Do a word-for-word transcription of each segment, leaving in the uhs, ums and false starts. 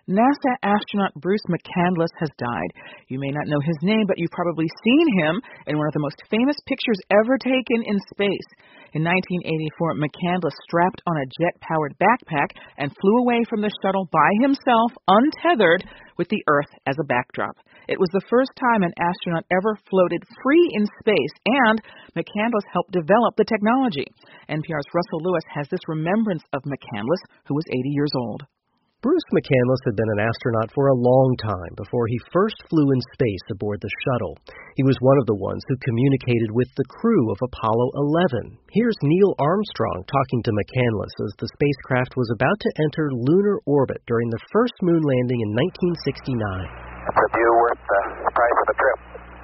NASA astronaut Bruce McCandless has died. You may not know his name, but you've probably seen him in one of the most famous pictures ever taken in space. In nineteen eighty-four, McCandless strapped on a jet-powered backpack and flew away from the shuttle by himself, untethered, with the Earth as a backdrop. It was the first time an astronaut ever floated free in space, and McCandless helped develop the technology. N P R's Russell Lewis has this remembrance of McCandless, who was eighty years old. Bruce McCandless had been an astronaut for a long time before he first flew in space aboard the shuttle. He was one of the ones who communicated with the crew of Apollo eleven. Here's Neil Armstrong talking to McCandless as the spacecraft was about to enter lunar orbit during the first moon landing in nineteen sixty-nine. It's a view worth the price of the trip.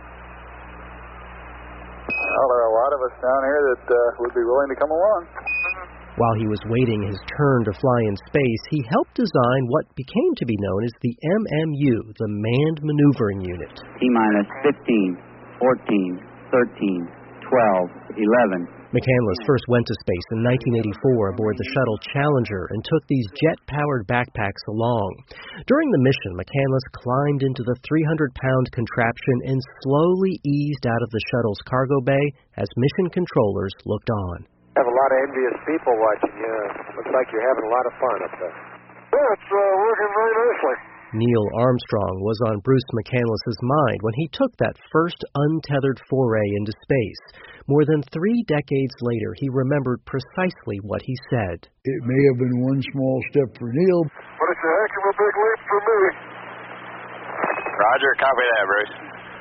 Well, there are a lot of us down here that uh, would be willing to come along. While he was waiting his turn to fly in space, he helped design what became to be known as the M M U, the Manned Maneuvering Unit. T-minus fifteen, fourteen, thirteen, twelve, eleven. McCandless first went to space in nineteen eighty-four aboard the shuttle Challenger and took these jet-powered backpacks along. During the mission, McCandless climbed into the three hundred pound contraption and slowly eased out of the shuttle's cargo bay as mission controllers looked on. I have a lot of envious people watching you. Looks like you're having a lot of fun up there. Yeah, it's uh, working very nicely. Neil Armstrong was on Bruce McCandless's mind when he took that first untethered foray into space. More than three decades later, he remembered precisely what he said. It may have been one small step for Neil, but it's a heck of a big leap for me. Roger, copy that, Bruce.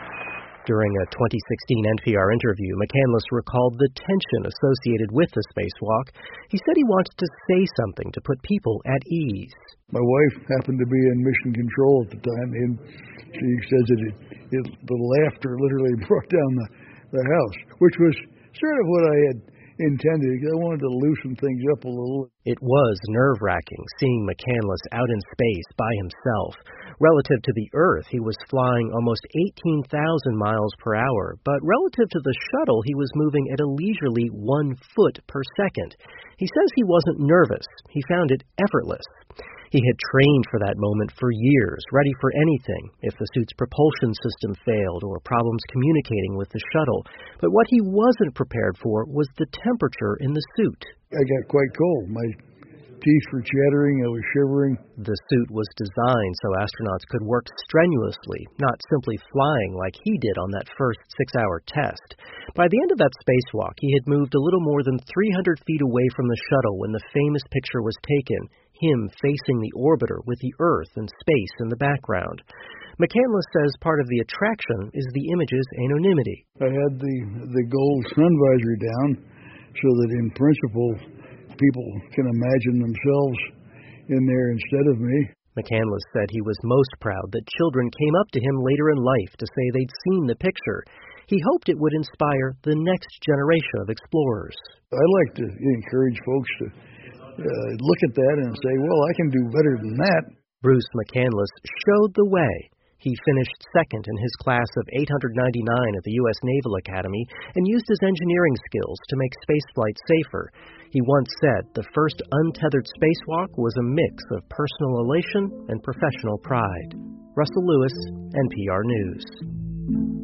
During a twenty sixteen N P R interview, McCandless recalled the tension associated with the spacewalk. He said he wanted to say something to put people at ease. My wife happened to be in mission control at the time, and she says that it, it, the laughter literally brought down the, the house, which was sort of what I had intended, because I wanted to loosen things up a little. It was nerve-wracking seeing McCandless out in space by himself. Relative to the Earth, he was flying almost eighteen thousand miles per hour, but relative to the shuttle, he was moving at a leisurely one foot per second. He says he wasn't nervous. He found it effortless. He had trained for that moment for years, ready for anything, if the suit's propulsion system failed or problems communicating with the shuttle. But what he wasn't prepared for was the temperature in the suit. I got quite cold. My teeth were chattering. I was shivering. The suit was designed so astronauts could work strenuously, not simply flying like he did on that first six-hour test. By the end of that spacewalk, he had moved a little more than three hundred feet away from the shuttle when the famous picture was taken, him facing the orbiter with the Earth and space in the background. McCandless says part of the attraction is the image's anonymity. I had the, the gold sun visor down so that in principle people can imagine themselves in there instead of me. McCandless said he was most proud that children came up to him later in life to say they'd seen the picture. He hoped it would inspire the next generation of explorers. I like to encourage folks to uh, look at that and say, well, I can do better than that. Bruce McCandless showed the way. He finished second in his class of eight hundred ninety-nine at the U S Naval Academy and used his engineering skills to make spaceflight safer. He once said the first untethered spacewalk was a mix of personal elation and professional pride. Russell Lewis, N P R News.